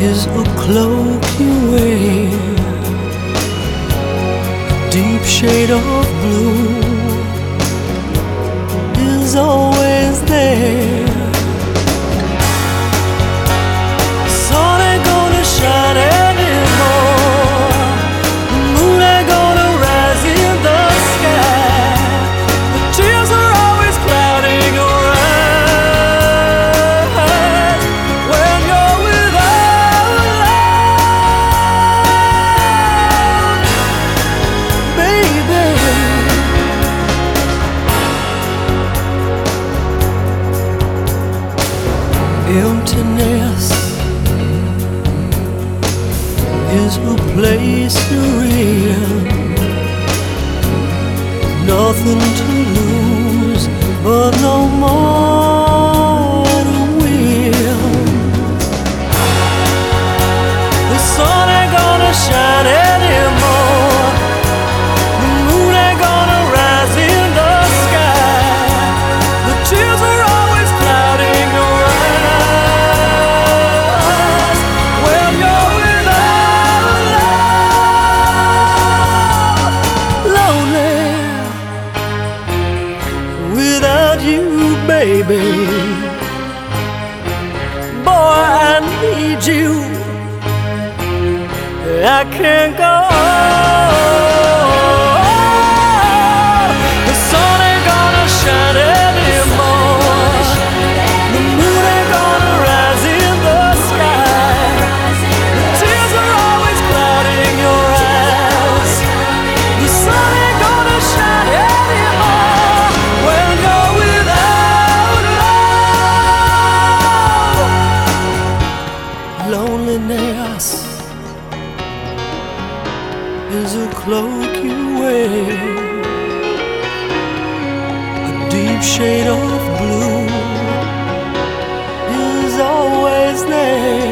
is a cloak you wear, a deep shade of blue is always there. The sun ain't gonna shine anymore, the moon ain't gonna rise in the sky, the tears are always clouding your eyes when you're without love, baby. Emptiness is a place you're in, nothing to lose but no more to win. The sun ain't gonna shine anymore, the moon ain't gonna rise in the sky, the tears are always clouding your eyes when you're without love. Lonely without you, baby. Boy, I need you, I can't go on. The sun ain't gonna shine anymore, the moon ain't gonna rise in the sky, the tears are always clouding your eyes. The sun ain't gonna shine anymore when you're without love. Loneliness is a cloak you wear, a deep shade of blue is always there.